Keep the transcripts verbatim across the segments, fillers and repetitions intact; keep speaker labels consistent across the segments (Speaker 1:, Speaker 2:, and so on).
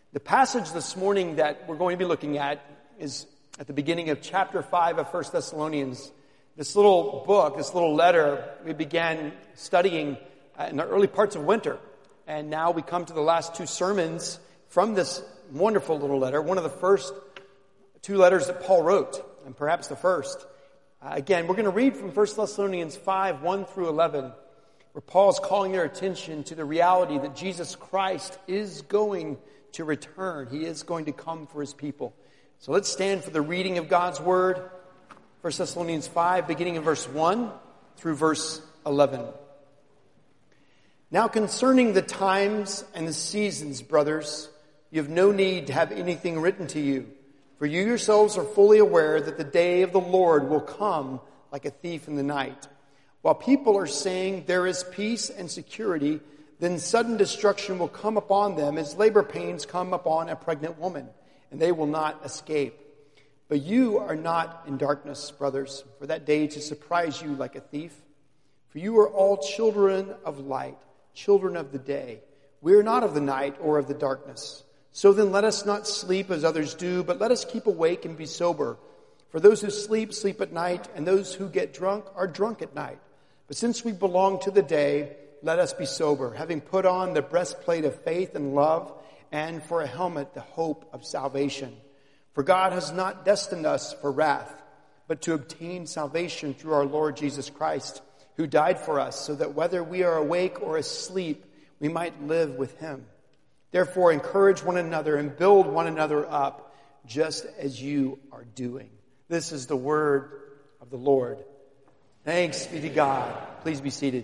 Speaker 1: The passage this morning that we're going to be looking at is at the beginning of chapter five of First Thessalonians. This little book, this little letter, we began studying in the early parts of winter. And now we come to the last two sermons from this wonderful little letter, one of the first two letters that Paul wrote, and perhaps the first. Uh, again, we're going to read from First Thessalonians five, one through eleven, where Paul's calling their attention to the reality that Jesus Christ is going to return. He is going to come for his people. So let's stand for the reading of God's word. First Thessalonians five, beginning in verse one through verse eleven. Now concerning the times and the seasons, brothers, you have no need to have anything written to you, for you yourselves are fully aware that the day of the Lord will come like a thief in the night. While people are saying there is peace and security, then sudden destruction will come upon them as labor pains come upon a pregnant woman, and they will not escape. But you are not in darkness, brothers, for that day to surprise you like a thief. For you are all children of light, children of the day. We are not of the night or of the darkness. So then let us not sleep as others do, but let us keep awake and be sober. For those who sleep, sleep at night, and those who get drunk are drunk at night. But since we belong to the day, let us be sober, having put on the breastplate of faith and love, and for a helmet the hope of salvation. For God has not destined us for wrath, but to obtain salvation through our Lord Jesus Christ, who died for us, so that whether we are awake or asleep, we might live with him. Therefore, encourage one another and build one another up, just as you are doing. This is the word of the Lord. Thanks be to God. Please be seated.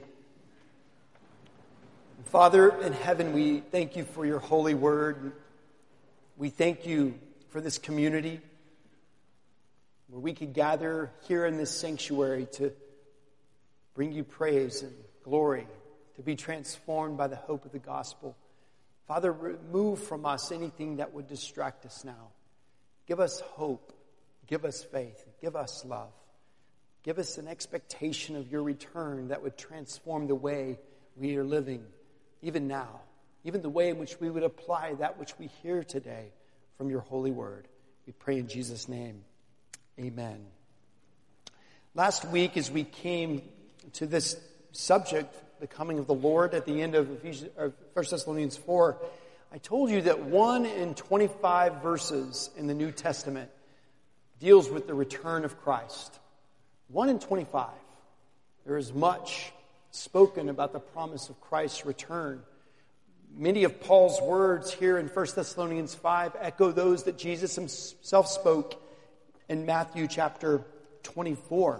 Speaker 1: Father in heaven, we thank you for your holy word. We thank you for this community where we could gather here in this sanctuary to bring you praise and glory, to be transformed by the hope of the gospel. Father, remove from us anything that would distract us now. Give us hope. Give us faith. Give us love. Give us an expectation of your return that would transform the way we are living, even now. Even the way in which we would apply that which we hear today from your holy word. We pray in Jesus' name. Amen. Last week, as we came to this subject, the coming of the Lord, at the end of First Thessalonians four, I told you that one in twenty-five verses in the New Testament deals with the return of Christ. One in twenty-five. There is much spoken about the promise of Christ's return. Many of Paul's words here in First Thessalonians five echo those that Jesus himself spoke in Matthew chapter twenty-four.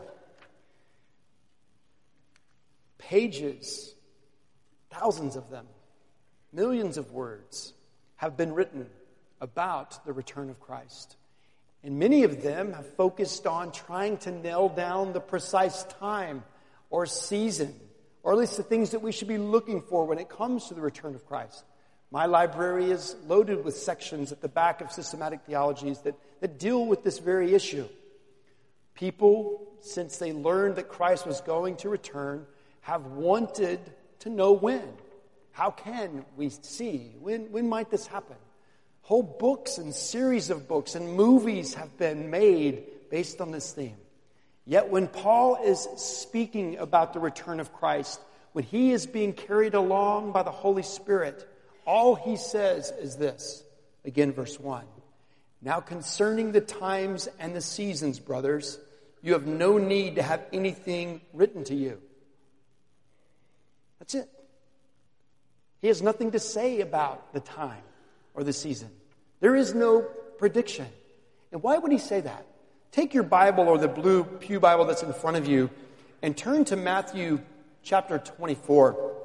Speaker 1: Pages, thousands of them, millions of words have been written about the return of Christ. And many of them have focused on trying to nail down the precise time or season, or at least the things that we should be looking for when it comes to the return of Christ. My library is loaded with sections at the back of systematic theologies that, that deal with this very issue. People, since they learned that Christ was going to return, have wanted to know when. How can we see? When, when might this happen? Whole books and series of books and movies have been made based on this theme. Yet when Paul is speaking about the return of Christ, when he is being carried along by the Holy Spirit, all he says is this. Again, verse one. Now concerning the times and the seasons, brothers, you have no need to have anything written to you. That's it. He has nothing to say about the time or the season. There is no prediction. And why would he say that? Take your Bible or the blue pew Bible that's in front of you and turn to Matthew chapter twenty-four.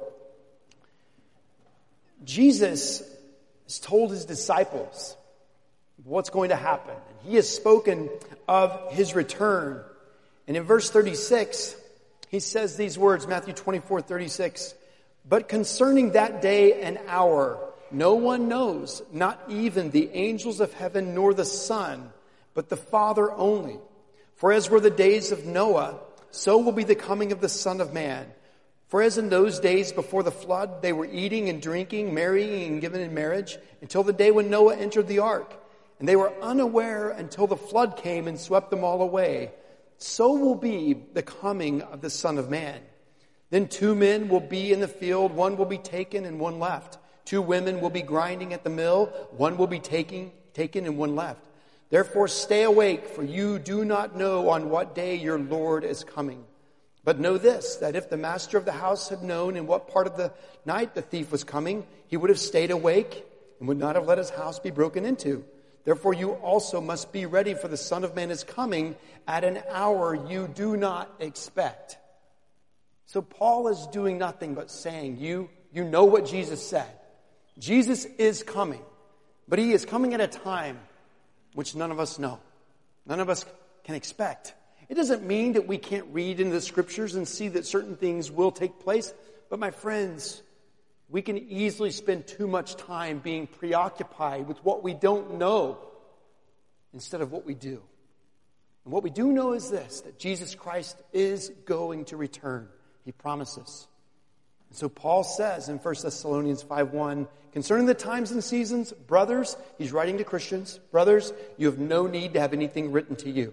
Speaker 1: Jesus has told his disciples what's going to happen. And he has spoken of his return. And in verse thirty-six, he says these words, Matthew twenty-four, thirty-six, but concerning that day and hour, no one knows, not even the angels of heaven nor the Son, but the Father only. For as were the days of Noah, so will be the coming of the Son of Man. For as in those days before the flood, they were eating and drinking, marrying and giving in marriage, until the day when Noah entered the ark. And they were unaware until the flood came and swept them all away. So will be the coming of the Son of Man. Then two men will be in the field, one will be taken and one left. Two women will be grinding at the mill, one will be taking, taken and one left. Therefore stay awake, for you do not know on what day your Lord is coming. But know this, that if the master of the house had known in what part of the night the thief was coming, he would have stayed awake and would not have let his house be broken into. Therefore you also must be ready, for the Son of Man is coming at an hour you do not expect. So Paul is doing nothing but saying, you, you know what Jesus said. Jesus is coming, but he is coming at a time which none of us know. None of us can expect. It doesn't mean that we can't read in the scriptures and see that certain things will take place. But my friends, we can easily spend too much time being preoccupied with what we don't know instead of what we do. And what we do know is this, that Jesus Christ is going to return. He promises. And so Paul says in First Thessalonians five one, concerning the times and seasons, brothers, he's writing to Christians, brothers, you have no need to have anything written to you.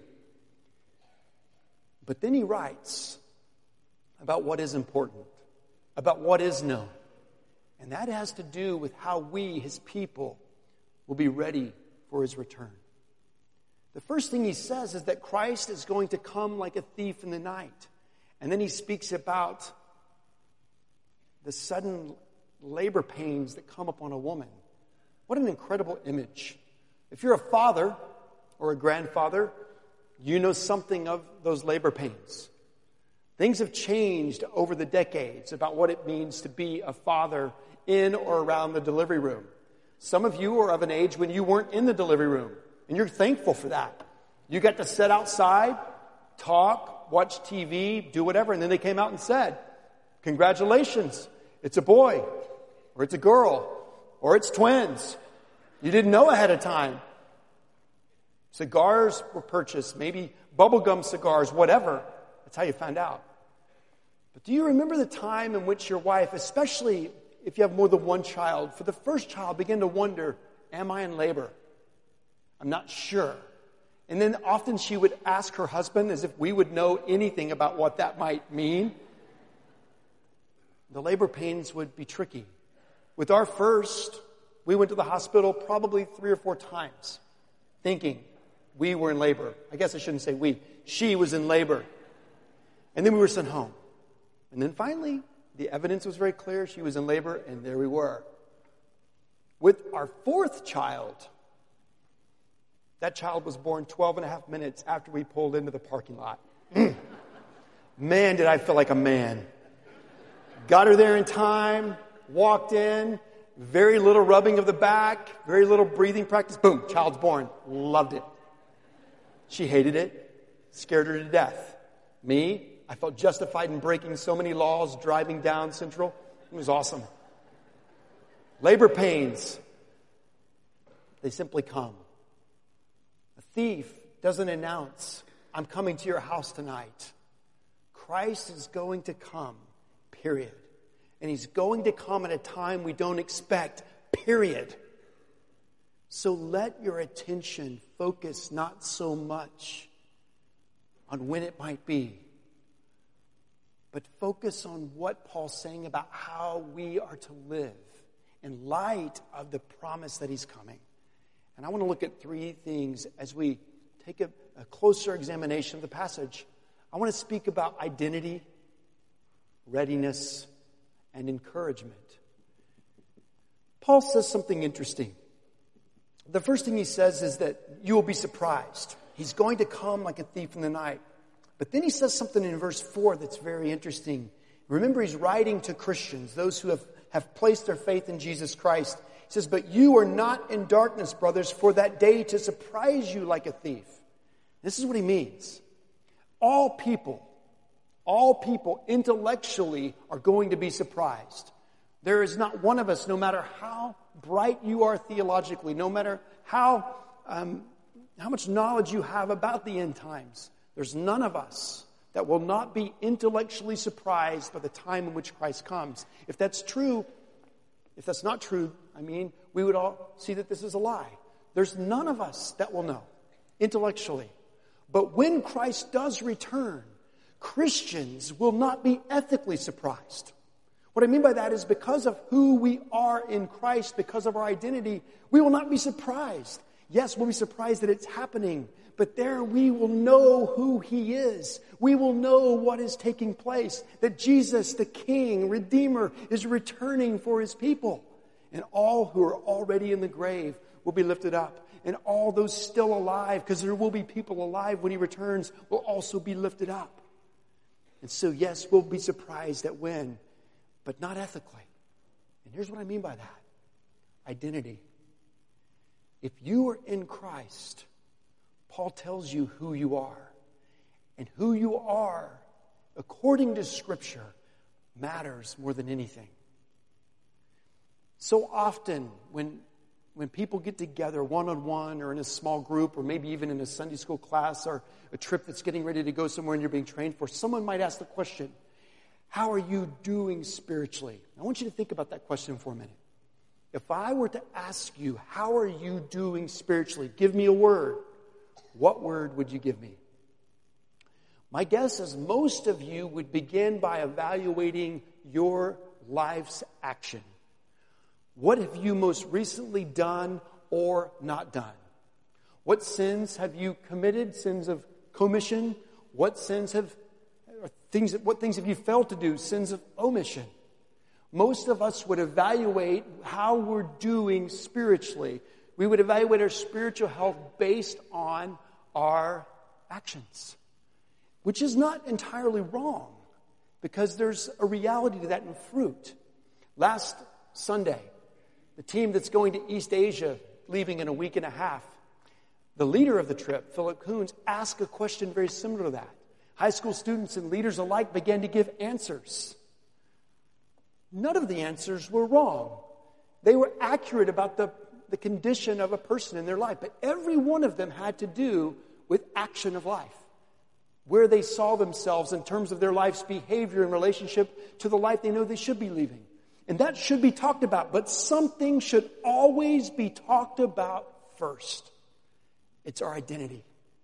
Speaker 1: But then he writes about what is important, about what is known. And that has to do with how we, his people, will be ready for his return. The first thing he says is that Christ is going to come like a thief in the night. And then he speaks about the sudden labor pains that come upon a woman. What an incredible image. If you're a father or a grandfather, you know something of those labor pains. Things have changed over the decades about what it means to be a father in or around the delivery room. Some of you are of an age when you weren't in the delivery room, and you're thankful for that. You got to sit outside, talk, watch T V, do whatever, and then they came out and said, congratulations, it's a boy, or it's a girl, or it's twins. You didn't know ahead of time. Cigars were purchased, maybe bubblegum cigars, whatever. That's how you found out. But do you remember the time in which your wife, especially if you have more than one child, for the first child began to wonder, am I in labor? I'm not sure. And then often she would ask her husband as if we would know anything about what that might mean. The labor pains would be tricky. With our first, we went to the hospital probably three or four times, thinking we were in labor. I guess I shouldn't say we. She was in labor. And then we were sent home. And then finally, the evidence was very clear. She was in labor, and there we were. With our fourth child, that child was born twelve and a half minutes after we pulled into the parking lot. Man, did I feel like a man. Got her there in time, walked in, very little rubbing of the back, very little breathing practice. Boom, child's born. Loved it. She hated it, scared her to death. Me, I felt justified in breaking so many laws driving down Central. It was awesome. Labor pains, they simply come. A thief doesn't announce, I'm coming to your house tonight. Christ is going to come, period. And he's going to come at a time we don't expect, period. So let your attention focus not so much on when it might be, but focus on what Paul's saying about how we are to live in light of the promise that he's coming. And I want to look at three things as we take a, a closer examination of the passage. I want to speak about identity, readiness, and encouragement. Paul says something interesting. The first thing he says is that you will be surprised. He's going to come like a thief in the night. But then he says something in verse four that's very interesting. Remember, he's writing to Christians, those who have, have placed their faith in Jesus Christ. He says, but you are not in darkness, brothers, for that day to surprise you like a thief. This is what he means. All people, all people intellectually are going to be surprised. There is not one of us, no matter how bright you are theologically, no matter how um, how much knowledge you have about the end times, there's none of us that will not be intellectually surprised by the time in which Christ comes. If that's true, if that's not true, I mean, we would all see that this is a lie. There's none of us that will know intellectually. But when Christ does return, Christians will not be ethically surprised. What I mean by that is because of who we are in Christ, because of our identity, we will not be surprised. Yes, we'll be surprised that it's happening, but there we will know who He is. We will know what is taking place, that Jesus, the King, Redeemer, is returning for His people. And all who are already in the grave will be lifted up. And all those still alive, because there will be people alive when He returns, will also be lifted up. And so, yes, we'll be surprised at when, but not ethically. And here's what I mean by that. Identity. If you are in Christ, Paul tells you who you are. And who you are, according to Scripture, matters more than anything. So often, when, when people get together one-on-one or in a small group or maybe even in a Sunday school class or a trip that's getting ready to go somewhere and you're being trained for, someone might ask the question, how are you doing spiritually? I want you to think about that question for a minute. If I were to ask you, how are you doing spiritually? Give me a word. What word would you give me? My guess is most of you would begin by evaluating your life's action. What have you most recently done or not done? What sins have you committed? Sins of commission? What sins have, or things, what things have you failed to do? Sins of omission. Most of us would evaluate how we're doing spiritually. We would evaluate our spiritual health based on our actions, which is not entirely wrong because there's a reality to that in fruit. Last Sunday, the team that's going to East Asia, leaving in a week and a half, the leader of the trip, Philip Koons, asked a question very similar to that. High school students and leaders alike began to give answers. None of the answers were wrong. They were accurate about the, the condition of a person in their life. But every one of them had to do with action of life. Where they saw themselves in terms of their life's behavior in relationship to the life they know they should be leaving. And that should be talked about. But something should always be talked about first. It's our identity.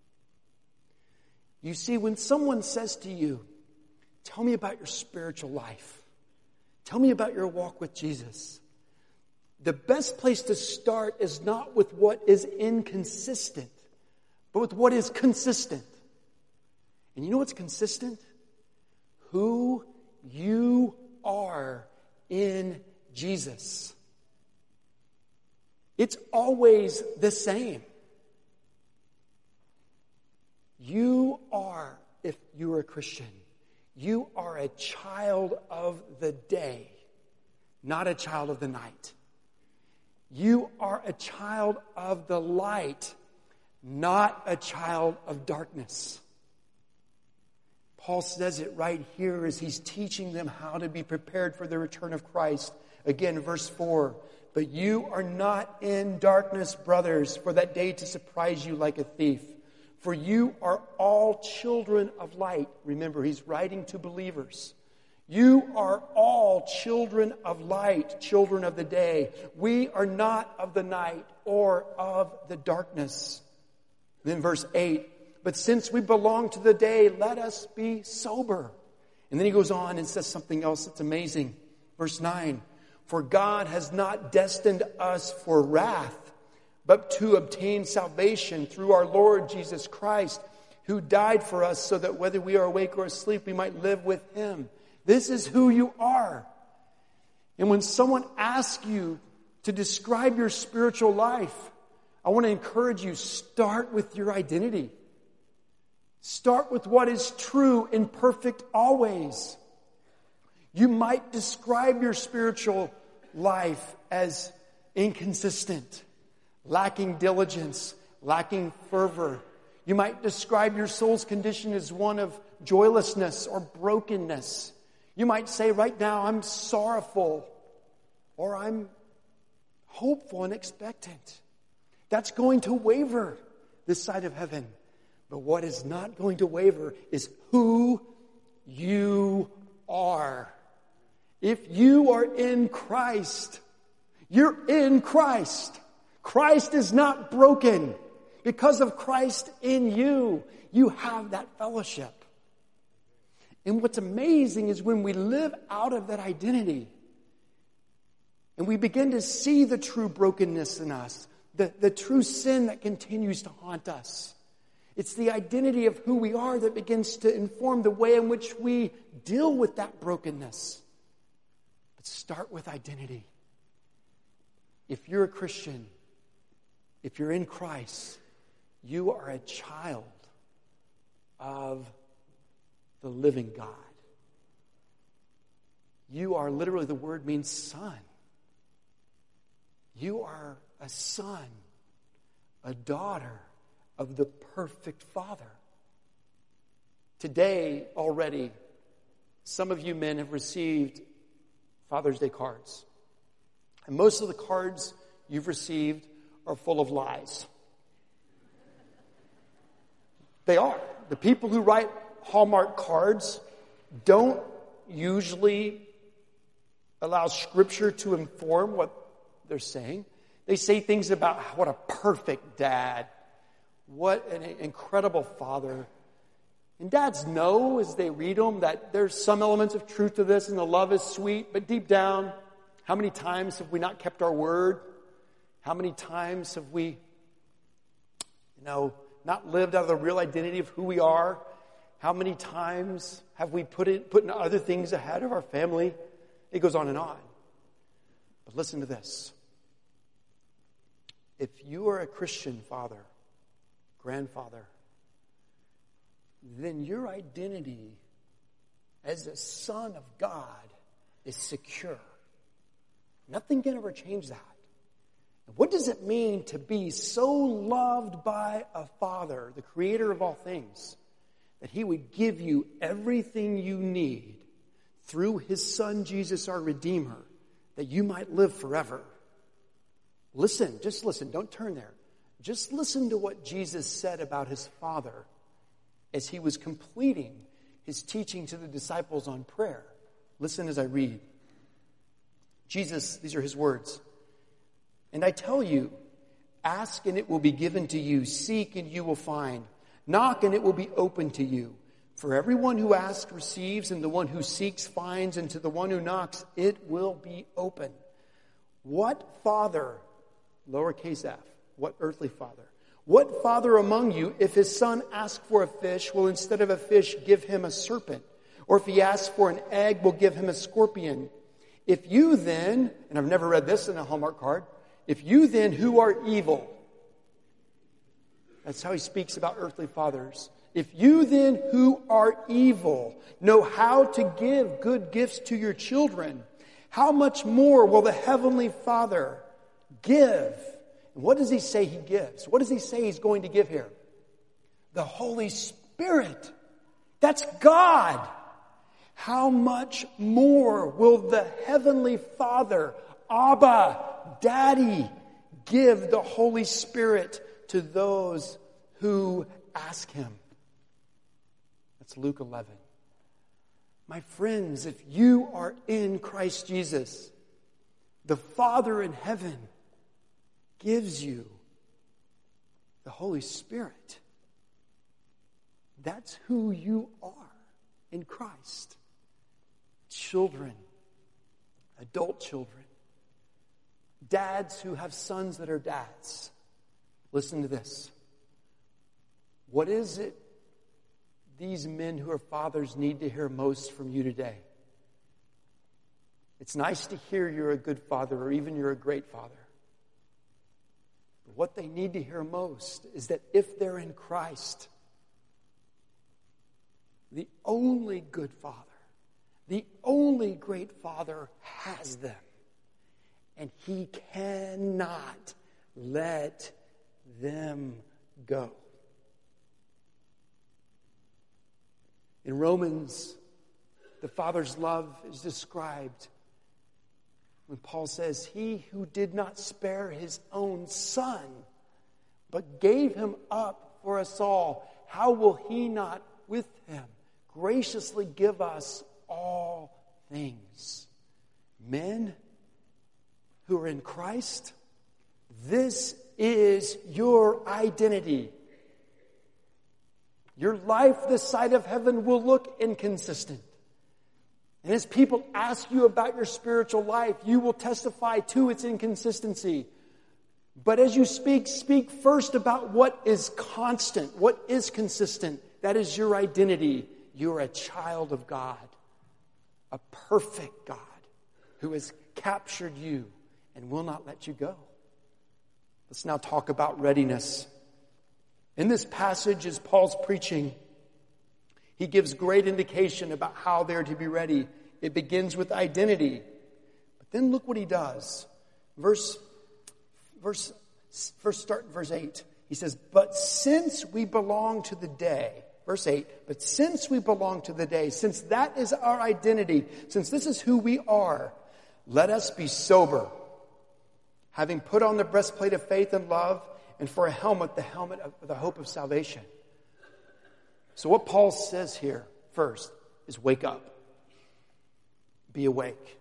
Speaker 1: You see, when someone says to you, tell me about your spiritual life. Tell me about your walk with Jesus. The best place to start is not with what is inconsistent, but with what is consistent. And you know what's consistent? Who you are in Jesus. It's always the same. You are, if you're a Christian, you are a child of the day, not a child of the night. You are a child of the light, not a child of darkness. Paul says it right here as he's teaching them how to be prepared for the return of Christ. Again, verse four, but you are not in darkness, brothers, for that day to surprise you like a thief. For you are all children of light. Remember, he's writing to believers. You are all children of light, children of the day. We are not of the night or of the darkness. Then verse eight, but since we belong to the day, let us be sober. And then he goes on and says something else that's amazing. Verse nine, for God has not destined us for wrath, but to obtain salvation through our Lord Jesus Christ, who died for us so that whether we are awake or asleep, we might live with Him. This is who you are. And when someone asks you to describe your spiritual life, I want to encourage you, start with your identity. Start with what is true and perfect always. You might describe your spiritual life as inconsistent, lacking diligence, lacking fervor. You might describe your soul's condition as one of joylessness or brokenness. You might say, right now, I'm sorrowful, or I'm hopeful and expectant. That's going to waver this side of heaven. But what is not going to waver is who you are. If you are in Christ, you're in Christ. Christ is not broken. Because of Christ in you, you have that fellowship. And what's amazing is when we live out of that identity and we begin to see the true brokenness in us, the, the true sin that continues to haunt us. It's the identity of who we are that begins to inform the way in which we deal with that brokenness. But start with identity. If you're a Christian, if you're in Christ, you are a child of the living God. You are literally, the word means son. You are a son, a daughter of the perfect Father. Today already, some of you men have received Father's Day cards. And most of the cards you've received are full of lies. They are. The people who write Hallmark cards don't usually allow Scripture to inform what they're saying. They say things about what a perfect dad, what an incredible father. And dads know as they read them that there's some elements of truth to this and the love is sweet, but deep down, how many times have we not kept our word? How many times have we, you know, not lived out of the real identity of who we are? How many times have we put it, put other things ahead of our family? It goes on and on. But listen to this. If you are a Christian father, grandfather, then your identity as a son of God is secure. Nothing can ever change that. What does it mean to be so loved by a Father, the Creator of all things, that He would give you everything you need through His Son, Jesus, our Redeemer, that you might live forever? Listen, just listen, don't turn there. Just listen to what Jesus said about His Father as He was completing His teaching to the disciples on prayer. Listen as I read. Jesus, these are His words. And I tell you, ask and it will be given to you. Seek and you will find. Knock and it will be open to you. For everyone who asks receives, and the one who seeks finds, and to the one who knocks it will be open. What father, lowercase f, what earthly father, what father among you, if his son asks for a fish, will instead of a fish give him a serpent? Or if he asks for an egg, will give him a scorpion? If you then, and I've never read this in a Hallmark card, if you then who are evil, that's how he speaks about earthly fathers. If you then who are evil know how to give good gifts to your children, how much more will the Heavenly Father give? And what does he say he gives? What does he say he's going to give here? The Holy Spirit. That's God. How much more will the Heavenly Father, Abba, Daddy, give the Holy Spirit to those who ask Him? That's Luke eleven. My friends, if you are in Christ Jesus, the Father in heaven gives you the Holy Spirit. That's who you are in Christ. Children, adult children, dads who have sons that are dads. Listen to this. What is it these men who are fathers need to hear most from you today? It's nice to hear you're a good father or even you're a great father. But what they need to hear most is that if they're in Christ, the only good father, the only great father has them. And He cannot let them go. In Romans, the Father's love is described when Paul says, He who did not spare His own Son, but gave Him up for us all, how will he not with him graciously give us all things? Men who are in Christ, this is your identity. Your life this side of heaven will look inconsistent. And as people ask you about your spiritual life, you will testify to its inconsistency. But as you speak, speak first about what is constant, what is consistent. That is your identity. You're a child of God, a perfect God who has captured you and will not let you go. Let's now talk about readiness. In this passage, as Paul's preaching, he gives great indication about how they're to be ready. It begins with identity. But then look what he does. Verse, verse, first start in verse eight. He says, but since we belong to the day, verse eight, but since we belong to the day, since that is our identity, since this is who we are, let us be sober, having put on the breastplate of faith and love, and for a helmet, the helmet of the hope of salvation. So what Paul says here first is wake up. Be awake.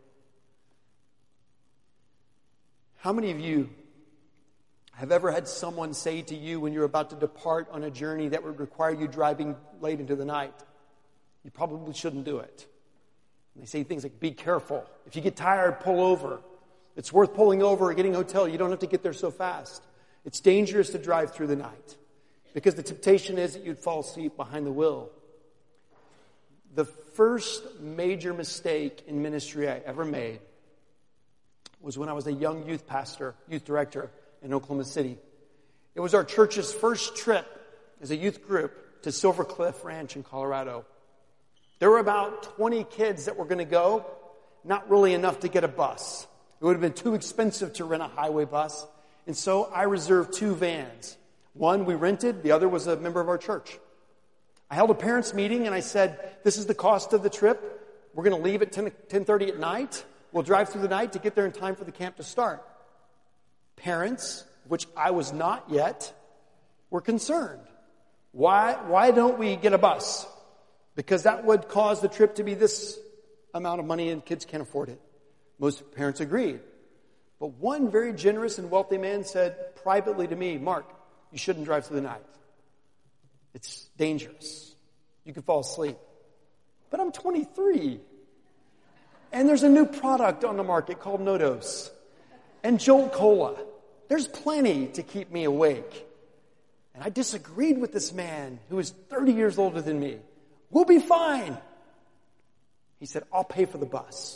Speaker 1: How many of you have ever had someone say to you when you're about to depart on a journey that would require you driving late into the night, you probably shouldn't do it? And they say things like, be careful. If you get tired, pull over. It's worth pulling over or getting a hotel. You don't have to get there so fast. It's dangerous to drive through the night because the temptation is that you'd fall asleep behind the wheel. The first major mistake in ministry I ever made was when I was a young youth pastor, youth director in Oklahoma City. It was our church's first trip as a youth group to Silver Cliff Ranch in Colorado. There were about twenty kids that were going to go, not really enough to get a bus. It would have been too expensive to rent a highway bus. And so I reserved two vans. One we rented, the other was a member of our church. I held a parents' meeting and I said, this is the cost of the trip. We're going to leave at ten thirty at night. We'll drive through the night to get there in time for the camp to start. Parents, which I was not yet, were concerned. Why, why don't we get a bus? Because that would cause the trip to be this amount of money and kids can't afford it. Most parents agreed. But one very generous and wealthy man said privately to me, Mark, you shouldn't drive through the night. It's dangerous. You could fall asleep. But I'm twenty-three. And there's a new product on the market called NoDoz and Jolt Cola. There's plenty to keep me awake. And I disagreed with this man who was thirty years older than me. We'll be fine. He said, I'll pay for the bus.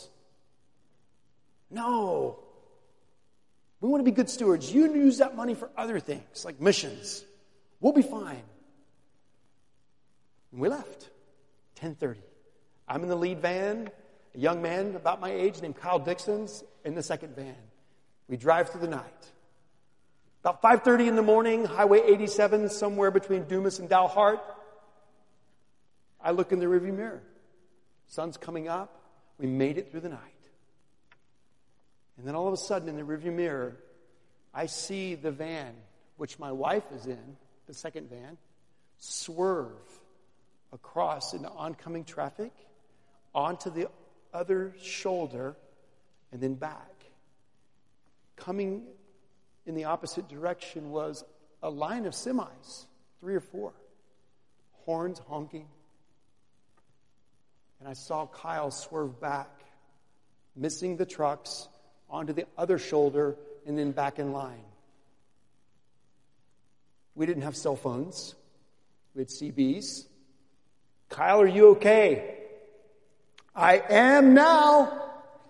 Speaker 1: No. We want to be good stewards. You use that money for other things, like missions. We'll be fine. And we left. ten thirty. I'm in the lead van. A young man about my age named Kyle Dixon's in the second van. We drive through the night. About five thirty in the morning, Highway eighty-seven, somewhere between Dumas and Dalhart. I look in the rearview mirror. Sun's coming up. We made it through the night. And then all of a sudden in the rearview mirror, I see the van, which my wife is in, the second van, swerve across into oncoming traffic, onto the other shoulder, and then back. Coming in the opposite direction was a line of semis, three or four, horns honking. And I saw Kyle swerve back, missing the trucks, onto the other shoulder, and then back in line. We didn't have cell phones. We had C Bs. Kyle, are you okay? I am now.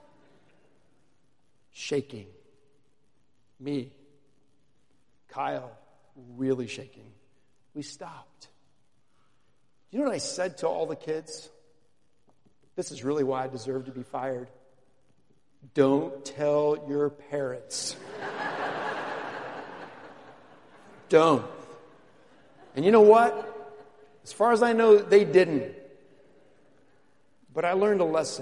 Speaker 1: Shaking. Me. Kyle, really shaking. We stopped. You know what I said to all the kids? This is really why I deserve to be fired. Don't tell your parents. Don't. And you know what? As far as I know, they didn't. But I learned a lesson.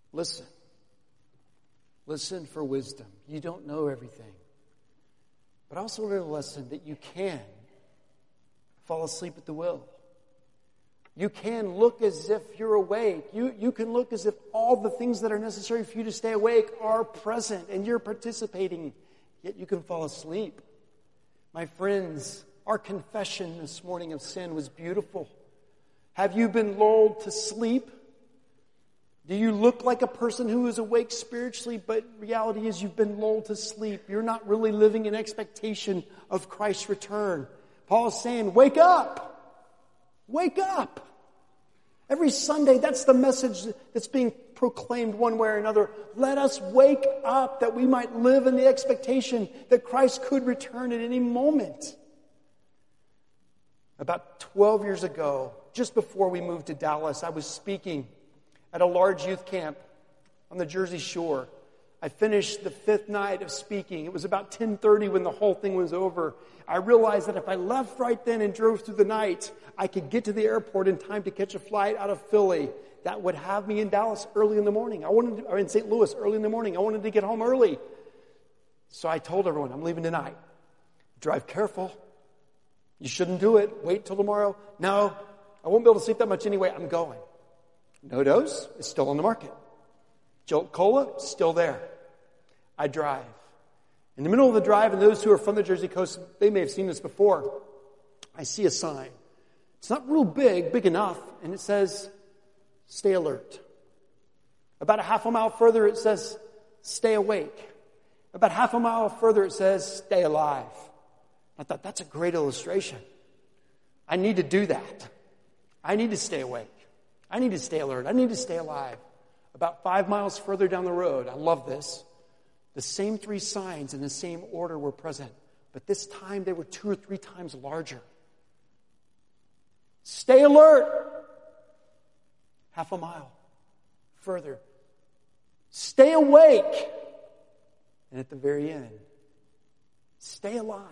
Speaker 1: Listen. Listen for wisdom. You don't know everything. But I also learned a lesson that you can fall asleep at the wheel. You can look as if you're awake. You, you can look as if all the things that are necessary for you to stay awake are present and you're participating, yet you can fall asleep. My friends, our confession this morning of sin was beautiful. Have you been lulled to sleep? Do you look like a person who is awake spiritually, but reality is you've been lulled to sleep. You're not really living in expectation of Christ's return. Paul is saying, wake up! Wake up! Every Sunday, that's the message that's being proclaimed one way or another. Let us wake up that we might live in the expectation that Christ could return at any moment. About twelve years ago, just before we moved to Dallas, I was speaking at a large youth camp on the Jersey Shore. I finished the fifth night of speaking. It was about ten thirty when the whole thing was over. I realized that if I left right then and drove through the night, I could get to the airport in time to catch a flight out of Philly that would have me in Dallas early in the morning. I wanted to, or in Saint Louis early in the morning. I wanted to get home early. So I told everyone, I'm leaving tonight. Drive careful. You shouldn't do it. Wait till tomorrow. No, I won't be able to sleep that much anyway. I'm going. No Dose is still on the market. Jolt Cola, still there. I drive. In the middle of the drive, and those who are from the Jersey coast, they may have seen this before, I see a sign. It's not real big, big enough, and it says, stay alert. About a half a mile further, it says, stay awake. About half a mile further, it says, stay alive. I thought, that's a great illustration. I need to do that. I need to stay awake. I need to stay alert. I need to stay alive. About five miles further down the road, I love this, the same three signs in the same order were present, but this time they were two or three times larger. Stay alert. Half a mile further. Stay awake. And at the very end, stay alive.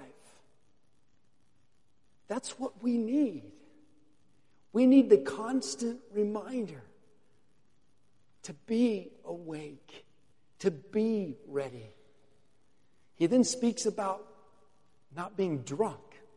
Speaker 1: That's what we need. We need the constant reminder to be awake, to be ready. He then speaks about not being drunk,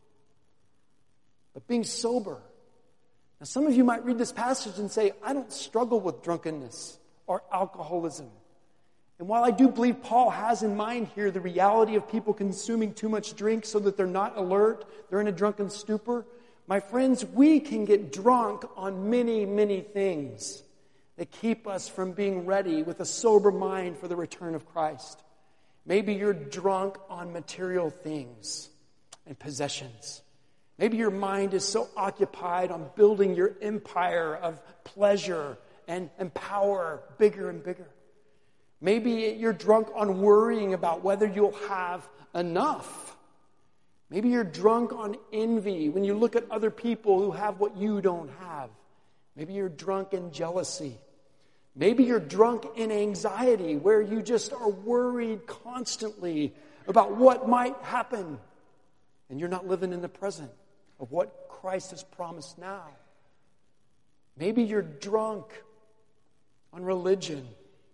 Speaker 1: but being sober. Now, some of you might read this passage and say, I don't struggle with drunkenness or alcoholism. And while I do believe Paul has in mind here the reality of people consuming too much drink so that they're not alert, they're in a drunken stupor, my friends, we can get drunk on many, many things that keep us from being ready with a sober mind for the return of Christ. Maybe you're drunk on material things and possessions. Maybe your mind is so occupied on building your empire of pleasure and, and power bigger and bigger. Maybe you're drunk on worrying about whether you'll have enough. Maybe you're drunk on envy when you look at other people who have what you don't have. Maybe you're drunk in jealousy. Maybe you're drunk in anxiety where you just are worried constantly about what might happen. And you're not living in the present of what Christ has promised now. Maybe you're drunk on religion,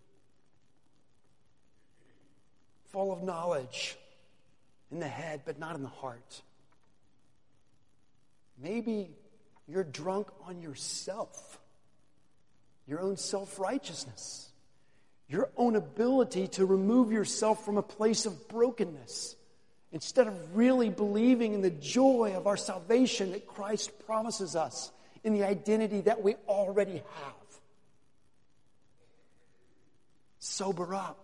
Speaker 1: full of knowledge in the head, but not in the heart. Maybe you're drunk on yourself, your own self-righteousness, your own ability to remove yourself from a place of brokenness instead of really believing in the joy of our salvation that Christ promises us, in the identity that we already have. Sober up.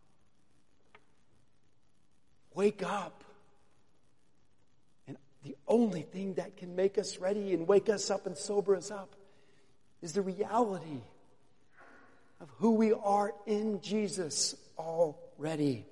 Speaker 1: Wake up. And the only thing that can make us ready and wake us up and sober us up is the reality of who we are in Jesus already.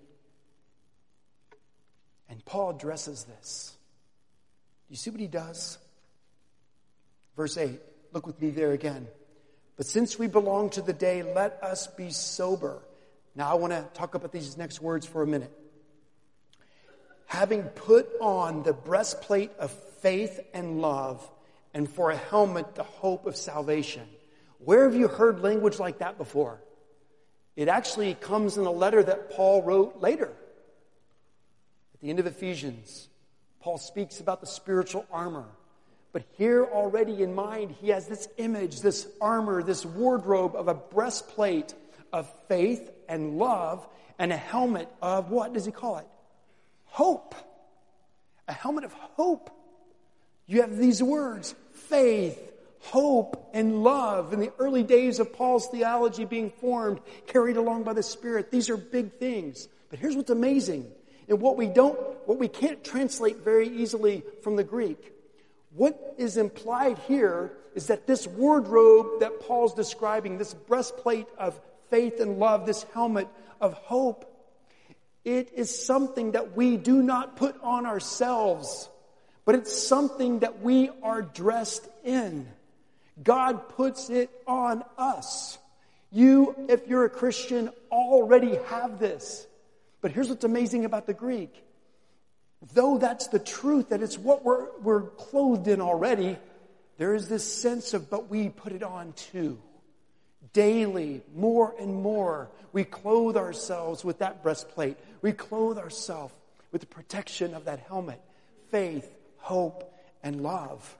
Speaker 1: And Paul addresses this. Do you see what he does? Verse eight, look with me there again. But since we belong to the day, let us be sober. Now I want to talk about these next words for a minute. Having put on the breastplate of faith and love, and for a helmet, the hope of salvation. Where have you heard language like that before? It actually comes in a letter that Paul wrote later. At the end of Ephesians, Paul speaks about the spiritual armor. But here already in mind, he has this image, this armor, this wardrobe of a breastplate of faith and love and a helmet of, what does he call it? Hope. A helmet of hope. You have these words, faith, hope, and love. In the early days of Paul's theology being formed, carried along by the Spirit, these are big things. But here's what's amazing. And what we don't, what we can't translate very easily from the Greek. What is implied here is that this wardrobe that Paul's describing, this breastplate of faith and love, this helmet of hope, it is something that we do not put on ourselves, but it's something that we are dressed in. God puts it on us. You, if you're a Christian, already have this. But here's what's amazing about the Greek. Though that's the truth, that it's what we're, we're clothed in already, there is this sense of, but we put it on too. Daily, more and more, we clothe ourselves with that breastplate. We clothe ourselves with the protection of that helmet. Faith, hope, and love.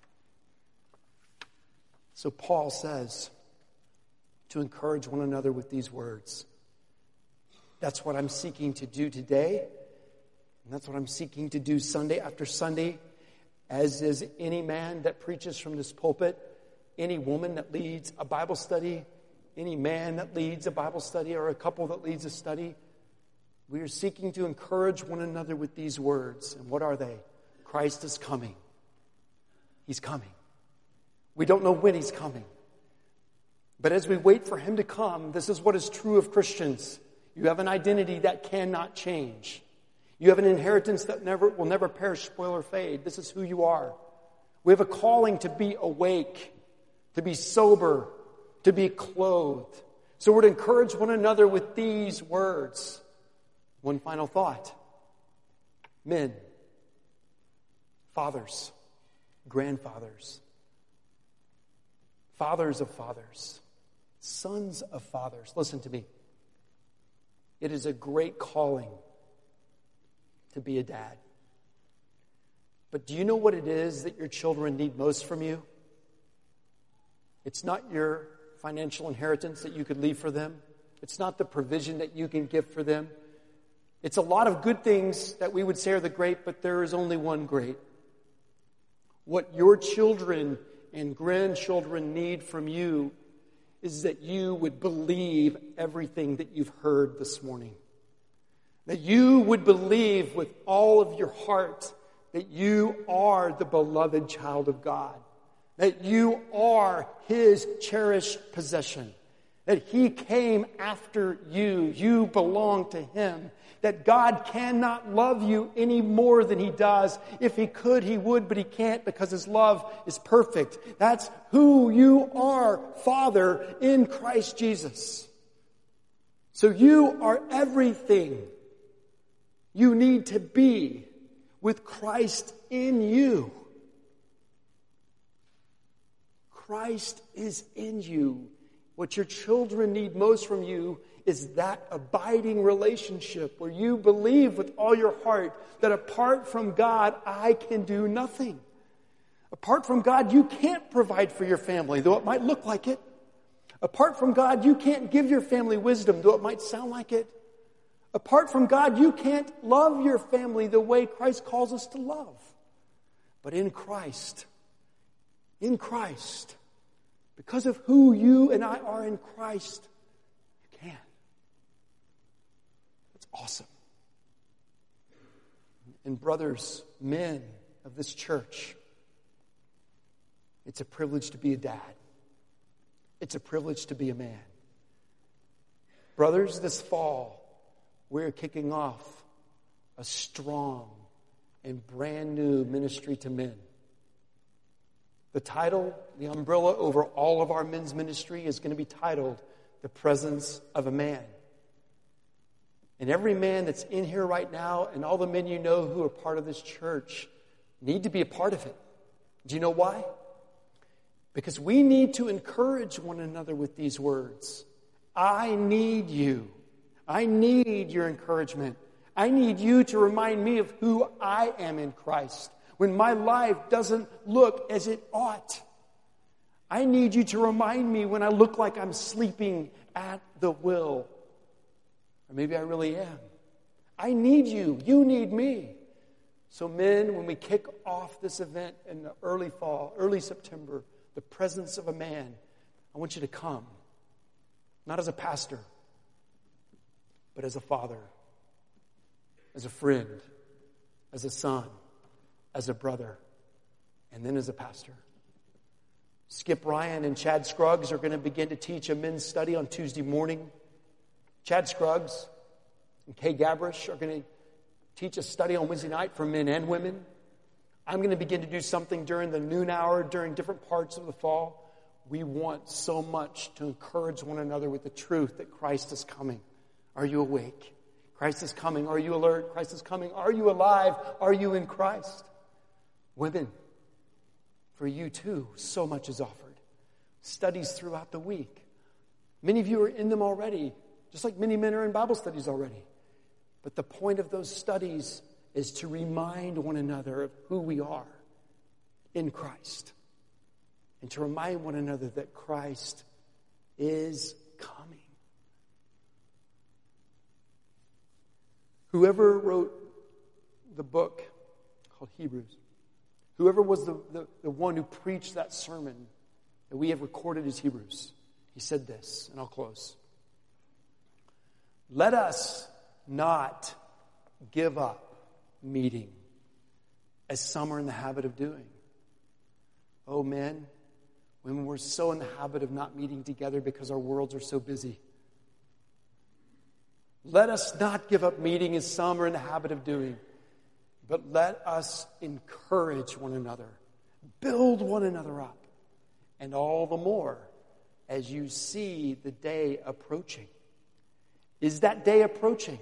Speaker 1: So Paul says to encourage one another with these words. That's what I'm seeking to do today. And that's what I'm seeking to do Sunday after Sunday, as is any man that preaches from this pulpit, any woman that leads a Bible study, any man that leads a Bible study, or a couple that leads a study. We are seeking to encourage one another with these words. And what are they? Christ is coming. He's coming. We don't know when he's coming. But as we wait for him to come, this is what is true of Christians. You have an identity that cannot change. You have an inheritance that never will never perish, spoil, or fade. This is who you are. We have a calling to be awake, to be sober, to be clothed. So we're to encourage one another with these words. One final thought. Men, fathers, grandfathers, fathers of fathers, sons of fathers. Listen to me. It is a great calling to be a dad. But do you know what it is that your children need most from you? It's not your financial inheritance that you could leave for them. It's not the provision that you can give for them. It's a lot of good things that we would say are the great, but there is only one great. What your children and grandchildren need from you is that you would believe everything that you've heard this morning. That you would believe with all of your heart that you are the beloved child of God. That you are his cherished possession. That he came after you. You belong to him. That God cannot love you any more than he does. If he could, he would, but he can't because his love is perfect. That's who you are, Father, in Christ Jesus. So you are everything you need to be with Christ in you. Christ is in you. What your children need most from you is that abiding relationship where you believe with all your heart that apart from God, I can do nothing. Apart from God, you can't provide for your family, though it might look like it. Apart from God, you can't give your family wisdom, though it might sound like it. Apart from God, you can't love your family the way Christ calls us to love. But in Christ, in Christ, because of who you and I are in Christ, you can. That's awesome. And brothers, men of this church, it's a privilege to be a dad. It's a privilege to be a man. Brothers, this fall, we're kicking off a strong and brand new ministry to men. The title, the umbrella over all of our men's ministry is going to be titled, The Presence of a Man. And every man that's in here right now and all the men you know who are part of this church need to be a part of it. Do you know why? Because we need to encourage one another with these words. I need you. I need your encouragement. I need you to remind me of who I am in Christ when my life doesn't look as it ought. I need you to remind me when I look like I'm sleeping at the wheel. Or maybe I really am. I need you. You need me. So men, when we kick off this event in the early fall, early September, the presence of a man, I want you to come. Not as a pastor, but as a father, as a friend, as a son, as a brother, and then as a pastor. Skip Ryan and Chad Scruggs are going to begin to teach a men's study on Tuesday morning. Chad Scruggs and Kay Gabrish are going to teach a study on Wednesday night for men and women. I'm going to begin to do something during the noon hour, during different parts of the fall. We want so much to encourage one another with the truth that Christ is coming. Are you awake? Christ is coming. Are you alert? Christ is coming. Are you alive? Are you in Christ? Women, for you too, so much is offered. Studies throughout the week. Many of you are in them already, just like many men are in Bible studies already. But the point of those studies is to remind one another of who we are in Christ. And to remind one another that Christ is coming. Whoever wrote the book called Hebrews, whoever was the, the, the one who preached that sermon that we have recorded as Hebrews, he said this, and I'll close. Let us not give up meeting, as some are in the habit of doing. Oh, men, women, we're so in the habit of not meeting together because our worlds are so busy. Let us not give up meeting, as some are in the habit of doing, but let us encourage one another, build one another up, and all the more as you see the day approaching. Is that day approaching?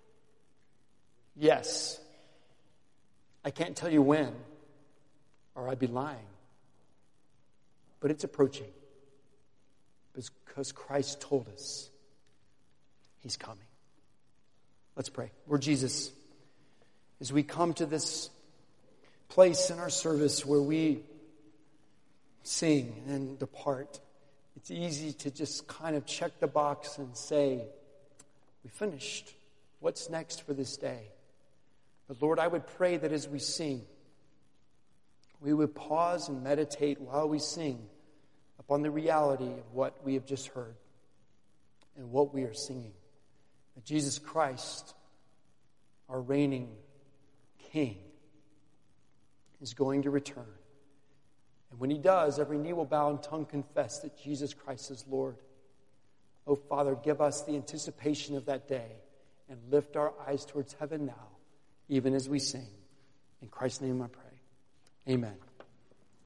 Speaker 1: Yes. I can't tell you when, or I'd be lying. But it's approaching. Because Christ told us He's coming. Let's pray. Lord Jesus, as we come to this place in our service where we sing and depart, it's easy to just kind of check the box and say, we finished. What's next for this day? But Lord, I would pray that as we sing, we would pause and meditate while we sing upon the reality of what we have just heard and what we are singing. That Jesus Christ, our reigning King, is going to return. And when He does, every knee will bow and tongue confess that Jesus Christ is Lord. Oh, Father, give us the anticipation of that day and lift our eyes towards heaven now, even as we sing. In Christ's name I pray. Amen.